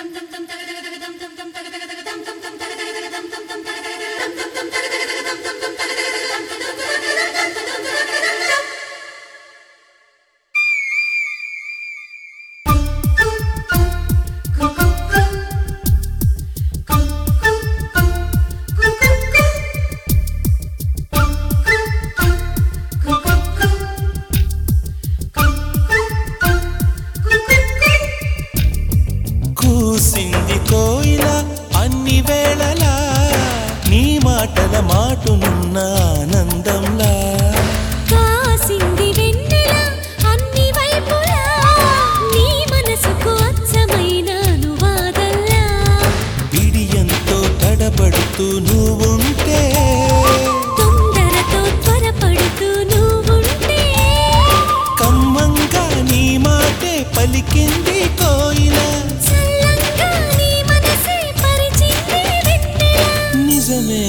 కూసింది కోయిల అన్ని వేళలా నీ మాటల మాటునున్న ఆనందంలా కాసింది వెన్నెల అన్ని వైపులా నీ మనసుకు అచ్చమైన అనువాదంలా బిడియంతో తడబడుతూ నువ్వుంటే తొందరతో త్వరపడుతూ నువ్వుంటే కమ్మంగా నీ మాటే పలికింది కోయిల చల్లంగా నీ మనసే పరిచింది వెన్నెల నిజమే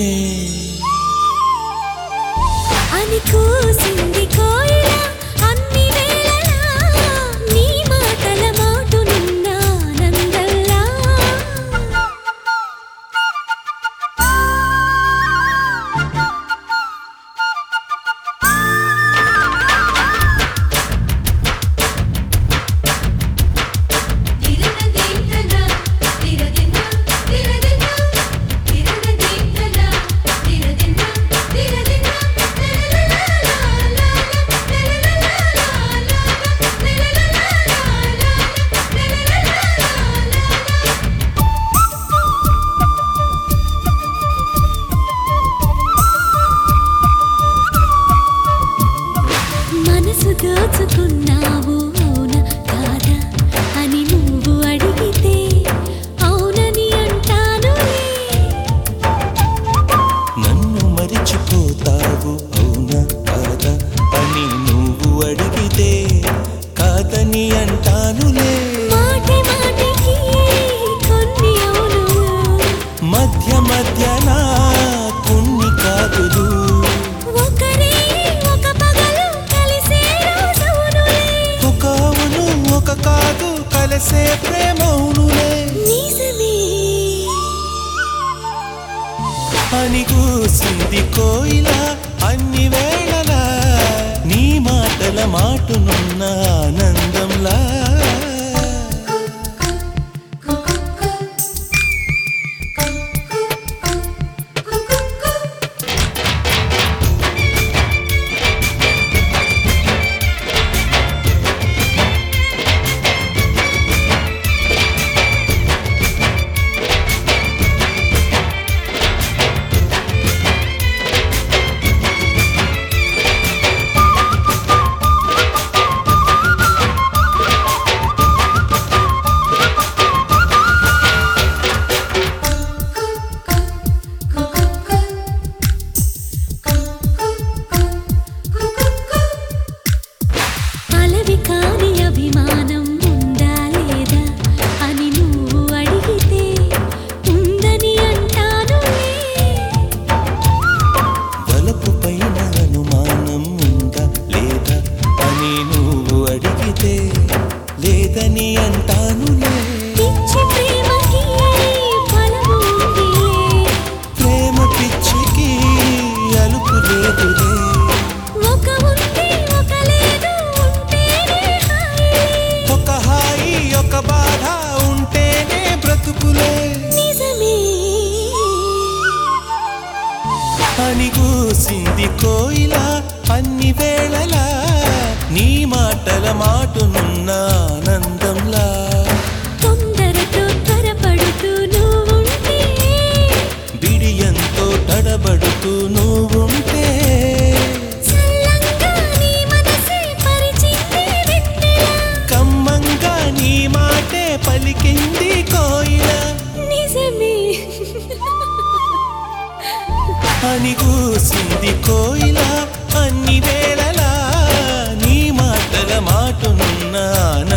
అని కూసింది కోయిల అన్ని వేళలా నీ మాటల మాటునున్న ఆనందంలా మనసు దోచుకున్నావు అవునా కాదా అని నువ్వు అడిగితే అవునని అంటానులే నన్ను మరిచిపోతావు అవునా కాదా అని నువ్వు అడిగితే కాదని అంటానులే మాటి మాటికి కొన్ని అవునులు మధ్య మధ్యన కొన్ని కాదులు ఒకరే ఒక పగలు కలిసే రోజవునులే ఒక అవును ఒక కాదు కలిసే ప్రేమవునులే నిజమే అని కూసింది కోయిల అన్ని వేళలా నీ మాటల మాటునున్న ఆనందంలా అలవి కాని అభిమానం ఉందా లేదా అని నువ్వు అడిగితే ఉందని అంటానులే వలపు పైన అనుమానం ఉందా లేదా అని నువ్వు అడిగితే లేదని అంటానులే పిచ్చి ప్రేమకి ఫలము ఉందిలే ప్రేమ పిచ్చికి అలుపు లేదులే ఒక ఉంది ఒక లేదు ఉంటేనే హాయి ఒక హాయి ఒక బాధ ఉంటేనే బ్రతుకులే నిజమే అని కూసింది కోయిల అన్ని వేళలా నీ మాటల మాటునున్న ఆనందంలా తొందరతో త్వరపడుతూ నువ్వుంటే బిడియంతో తడబడుతూ నువ్వుంటే చల్లంగా నీ మనసే పరిచింది వెన్నెల కమ్మంగా నీ మాటే పలికింది కోయిల నిజమే అని కూసింది కోయిల అన్ని వేళలా నీ మాటల మాటునున్న ఆనందంలా